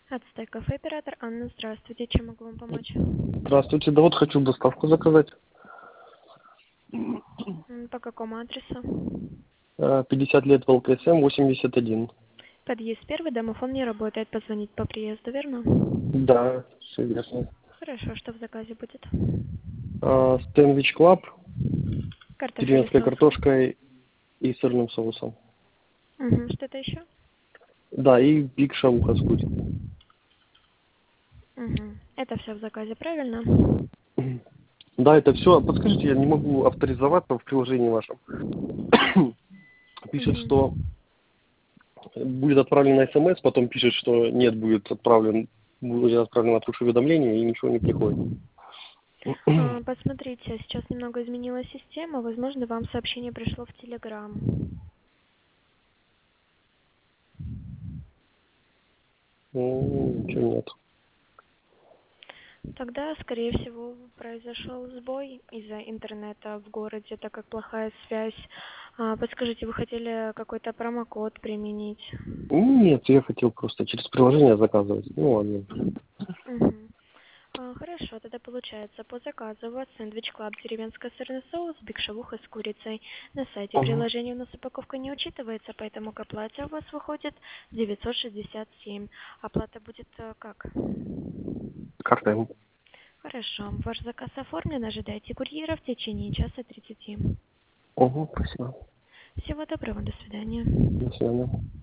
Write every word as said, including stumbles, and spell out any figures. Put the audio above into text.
Отстой кафе, оператор Анна, здравствуйте. Чем могу вам помочь? Здравствуйте, да вот хочу доставку заказать. М, По какому адресу? Э, пятьдесят лет ВЛКСМ, восемьдесят один. Подъезд первый, домофон не работает. Позвонить по приезду, верно? Да, все верно. Хорошо, что в заказе будет? А, Сэндвич Клаб с Картофель и деревенской соус. картошкой и сырным соусом. Угу. Что-то еще? Да, и биг шавуха с курицей. Угу. Это все в заказе, правильно? Да, это все. Подскажите, я не могу авторизоваться в приложении вашем. Пишет, что Угу. будет отправлена смс, потом пишет, что нет, будет отправлен, будет отправлено push-уведомление, и ничего не приходит. А, посмотрите, сейчас немного изменилась система. Возможно, вам сообщение пришло в Телеграм. Ну, ничего нет. Тогда, скорее всего, произошел сбой из-за интернета в городе, так как плохая связь. А, подскажите, вы хотели какой-то промокод применить? Нет, я хотел просто через приложение заказывать. Ну ладно. Мгм. А, хорошо, тогда получается по заказу у вас сэндвич клаб деревенский сырный соус, биг-шавуха с курицей. На сайте Ага. приложения у нас упаковка не учитывается, поэтому к оплате у вас выходит девятьсот шестьдесят семь. Оплата будет э, как? Карта. Хорошо, ваш заказ оформлен, ожидайте курьера в течение часа тридцати. Ого, спасибо. Всего доброго, до свидания. До свидания.